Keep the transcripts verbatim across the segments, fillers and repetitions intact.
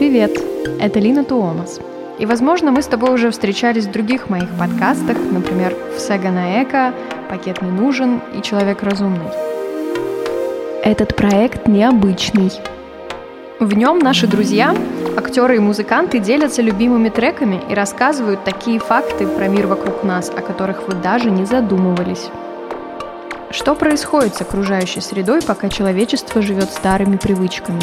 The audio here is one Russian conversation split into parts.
Привет, это Лина Туомас. И, возможно, мы с тобой уже встречались в других моих подкастах, например, в «Сега на Эко», «Пакет не нужен» и «Человек разумный». Этот проект необычный. В нем наши друзья, актеры и музыканты, делятся любимыми треками и рассказывают такие факты про мир вокруг нас, о которых вы даже не задумывались. Что происходит с окружающей средой, пока человечество живет старыми привычками?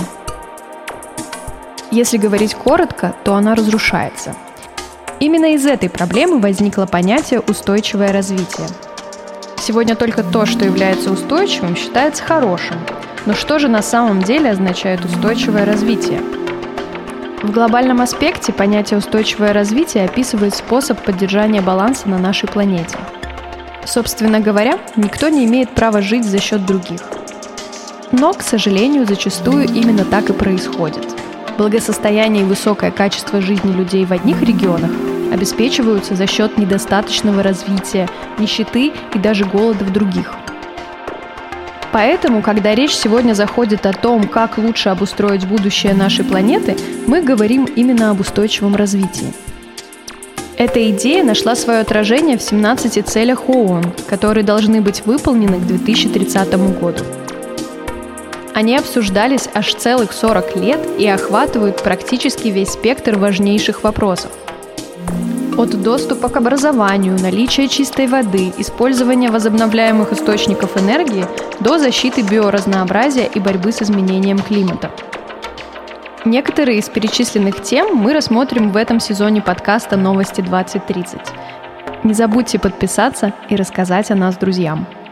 Если говорить коротко, то она разрушается. Именно из этой проблемы возникло понятие «устойчивое развитие». Сегодня только то, что является устойчивым, считается хорошим. Но что же на самом деле означает устойчивое развитие? В глобальном аспекте понятие «устойчивое развитие» описывает способ поддержания баланса на нашей планете. Собственно говоря, никто не имеет права жить за счет других. Но, к сожалению, зачастую именно так и происходит. Благосостояние и высокое качество жизни людей в одних регионах обеспечиваются за счет недостаточного развития, нищеты и даже голода в других. Поэтому, когда речь сегодня заходит о том, как лучше обустроить будущее нашей планеты, мы говорим именно об устойчивом развитии. Эта идея нашла свое отражение в семнадцати целях ООН, которые должны быть выполнены к две тысячи тридцатому году. Они обсуждались аж целых сорок лет и охватывают практически весь спектр важнейших вопросов. От доступа к образованию, наличия чистой воды, использования возобновляемых источников энергии до защиты биоразнообразия и борьбы с изменением климата. Некоторые из перечисленных тем мы рассмотрим в этом сезоне подкаста «Новости двадцать тридцать». Не забудьте подписаться и рассказать о нас друзьям.